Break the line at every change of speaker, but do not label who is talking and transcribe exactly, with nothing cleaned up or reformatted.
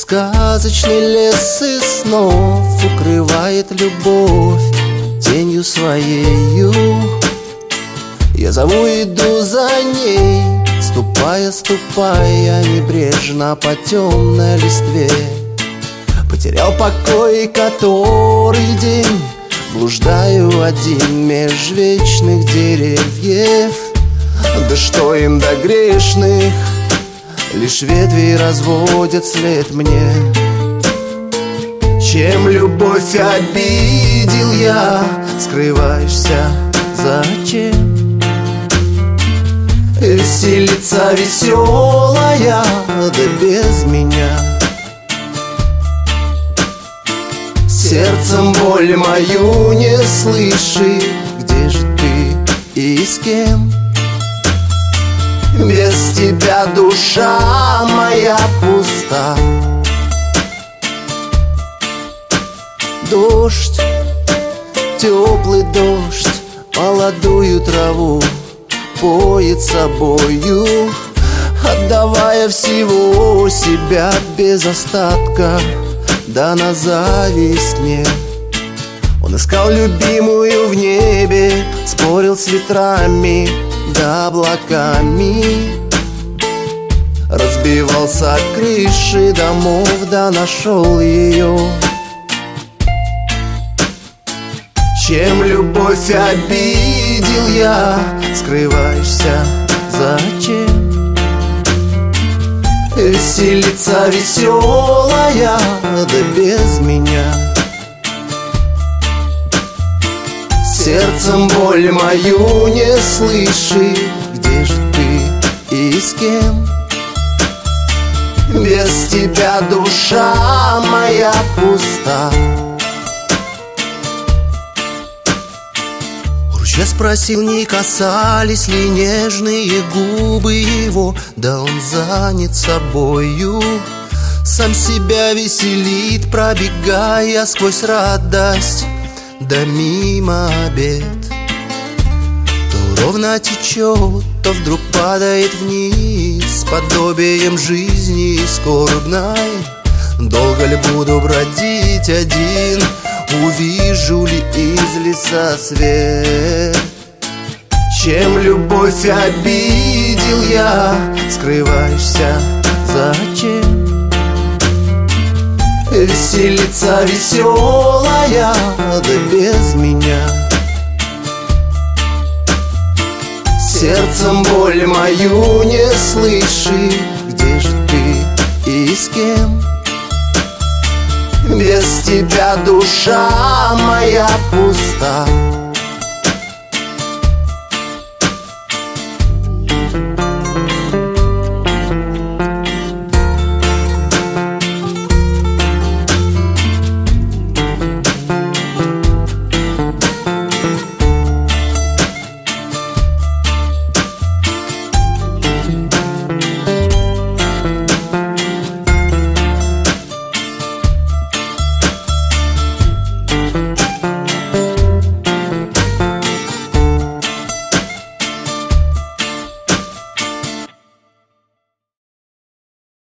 Сказочный лес из снов укрывает любовь тенью своею. Я зову, иду за ней, ступая, ступая небрежно по темной листве. Потерял покой, который день, блуждаю один меж вечных деревьев. Да что им до грешных, лишь ветви разводят след мне. Чем любовь обидел я, скрываешься зачем? Веселица веселая, да без меня. Сердцем боль мою не слышит, где же ты и с кем? Без тебя душа моя пуста. Дождь, теплый дождь, молодую траву поет собою, отдавая всего себя без остатка, да на зависть мне. Он искал любимую в небе, спорил с ветрами да облаками, разбивался о крыши домов, да нашел ее. Чем любовь обидел я, скрываешься зачем? Веселица веселая, да без меня. Сердцем боль мою не слышит, где же ты и с кем? Без тебя душа моя пуста. Я спросил, не касались ли нежные губы его, да он занят собою. Сам себя веселит, пробегая сквозь радость, да мимо обед. То ровно течет, то вдруг падает вниз, подобием жизни скорбной. Долго ли буду бродить один, увижу ли из леса свет? Чем любовь обидел я, скрываешься зачем? Веселица веселая, да без меня. Сердцем боль мою не слышит, где же ты и с кем? Без тебя душа моя пуста.